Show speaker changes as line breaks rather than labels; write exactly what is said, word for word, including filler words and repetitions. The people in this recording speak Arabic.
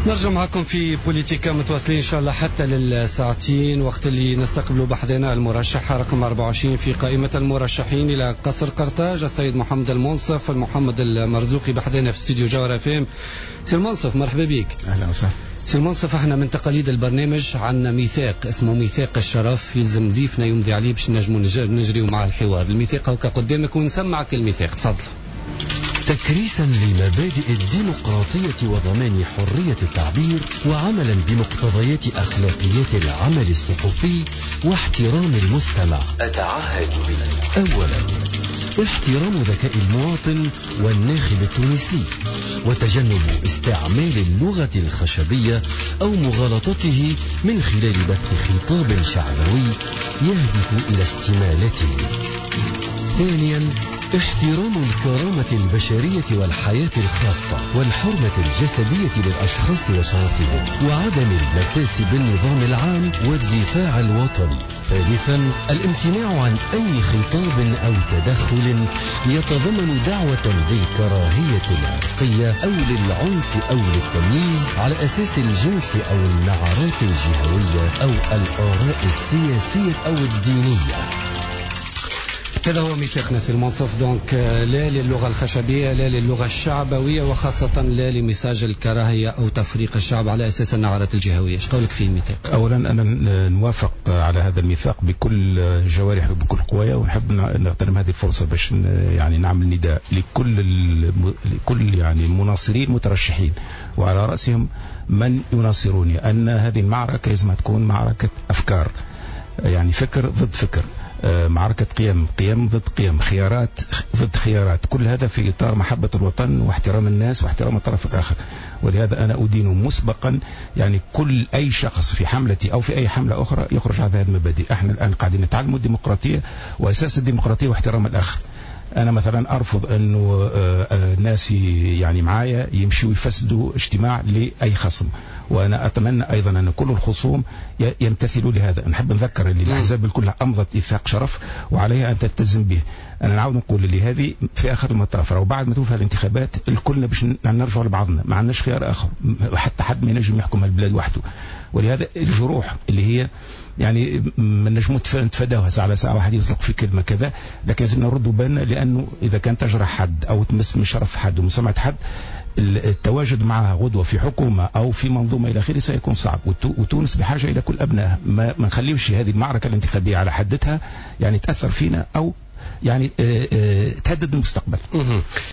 نرجع معكم في بوليتيكا، متواصلين إن شاء الله حتى للساعتين، وقت اللي نستقبل بحضنا المرشحة رقم أربعة وعشرين في قائمة المرشحين إلى قصر قرطاج، السيد محمد المنصف المحمد المرزوقي بحضنا في استوديو جوهر اف ام. سي المنصف مرحبا بك.
أهلا وسهلا.
سي المنصف، احنا من تقاليد البرنامج عندنا ميثاق اسمه ميثاق الشرف، يلزم ضيفنا يمضي عليه باش نجموا نجريوا مع الحوار. الميثاق هكا قدامك ونسمعك الميثاق، تفضل.
تكريسا لمبادئ الديمقراطية وضمان حرية التعبير، وعملا بمقتضيات أخلاقيات العمل الصحفي واحترام المستمع. أتعهد به: أولا، احترام ذكاء المواطن والناخب التونسي، وتجنب استعمال اللغة الخشبية أو مغالطته من خلال بث خطاب شعبوي يهدف إلى استمالته. ثانيا، احترام الكرامة البشرية والحياة الخاصة والحرمة الجسدية للأشخاص وشرفهم، وعدم المساس بالنظام العام والدفاع الوطني. ثالثا، الامتناع عن أي خطاب أو تدخل يتضمن دعوة للكراهية العرقية أو للعنف أو للتمييز على أساس الجنس أو النعرات الجهوية أو الآراء السياسية أو الدينية.
هذا هو ميثاقنا سي المنصف. دونك لا للغة الخشبية، لا للغة الشعبوية، وخاصة لا لمساج الكراهية أو تفريق الشعب على أساس النعرات الجهوية. ايش قولك في الميثاق؟
أولا أنا نوافق على هذا الميثاق بكل جوارح وبكل قوايا، ونحب نغتنم هذه الفرصة باش يعني نعمل نداء لكل لكل يعني مناصرين مترشحين، وعلى رأسهم من يناصروني، أن هذه المعركة لازم تكون معركة أفكار، يعني فكر ضد فكر، معركة قيم، قيم ضد قيم، خيارات ضد خيارات، كل هذا في إطار محبة الوطن واحترام الناس واحترام الطرف الآخر. ولهذا أنا أدين مسبقا يعني كل أي شخص في حملتي أو في أي حملة أخرى يخرج على هذه المبادئ. احنا الآن قاعدين نتعلم الديمقراطية، وأساس الديمقراطية واحترام الآخر. أنا مثلا أرفض أنه الناس يعني معايا يمشوا يفسدوا اجتماع لأي خصم، وأنا أتمنى أيضا أن كل الخصوم يمتثلوا لهذا. نحب نذكر اللي الأحزاب كلها أمضت إيثاق شرف وعليها أن تلتزم به. أنا نعود نقول اللي هذه في آخر المطاف أو بعد ما توفى الانتخابات الكلنا باش نرجع لبعضنا، ما عندناش خيار آخر، حتى حد ما ينجم يحكم البلاد وحده. ولهذا الجروح اللي هي يعني ما نجمو نتفاداوها ساعة على ساعة واحد يزلق في كلمة كذا، لكن لازم نردوا بالنا، لأنه إذا كان تجرح حد أو تمس من شرف حد ومن سمعة حد، التواجد معها غدوة في حكومة أو في منظومة إلى آخره سيكون صعب. وتونس بحاجة إلى كل أبنائها، ما نخليوش هذه المعركة الانتخابية على حدتها يعني تأثر فينا أو يعني تهدد المستقبل.